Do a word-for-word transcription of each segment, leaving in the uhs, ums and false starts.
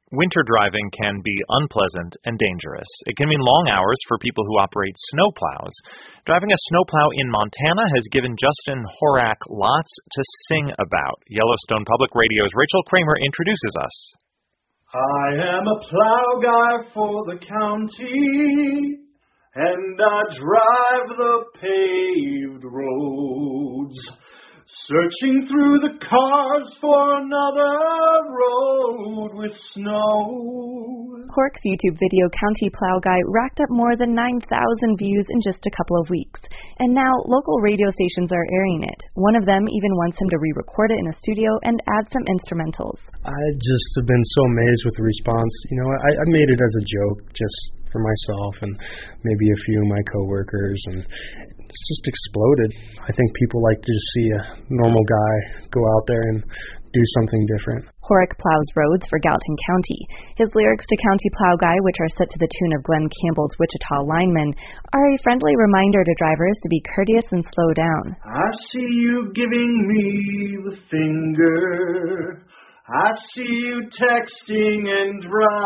Winter driving can be unpleasant and dangerous. It can mean long hours for people who operate snowplows. Driving a snowplow in Montana has given Justin Horak lots to sing about. Yellowstone Public Radio's Rachel Kramer introduces us. I am a plow guy for the county, and I drive the paved roads, searching through the cars for another road with snow. Horak's YouTube video, County Plow Guy, racked up more than nine thousand views in just a couple of weeks. And now, local radio stations are airing it. One of them even wants him to re-record it in a studio and add some instrumentals. I just have been so amazed with the response. You know, I, I made it as a joke, just for myself and maybe a few of my coworkers, and it's just exploded. I think people like to just see a normal guy go out there and do something different. Horak plows roads for Gallatin County. His lyrics to County Plow Guy, which are set to the tune of Glenn Campbell's Wichita Lineman, are a friendly reminder to drivers to be courteous and slow down. I see you giving me the finger. I see you texting and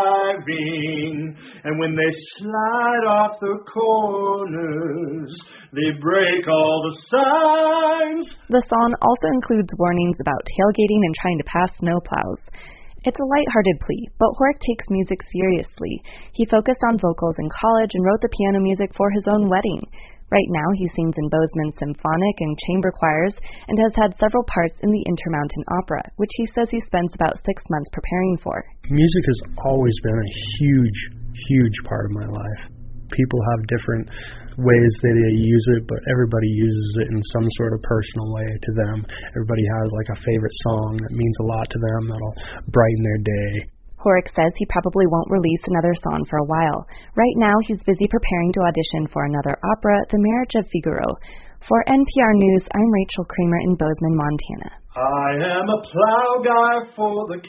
driving, and when they slide off the corners, they break all the signs. The song also includes warnings about tailgating and trying to pass snowplows. It's a lighthearted plea, but Horak takes music seriously. He focused on vocals in college and wrote the piano music for his own wedding. Right now, he sings in Bozeman symphonic and chamber choirs and has had several parts in the Intermountain Opera, which he says he spends about six months preparing for. Music has always been a huge, huge part of my life. People have different ways that they use it, but everybody uses it in some sort of personal way to them. Everybody has like a favorite song that means a lot to them, that'll brighten their day. Horak says he probably won't release another song for a while. Right now, he's busy preparing to audition for another opera, The Marriage of Figaro. For N P R News, I'm Rachel Kramer in Bozeman, Montana. I am a plow guy for the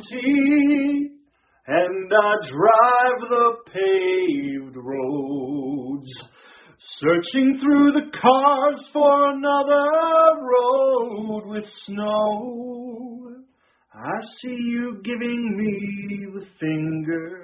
county, and I drive the paved roads, searching through the cars for another road with snow. I see you giving me the finger.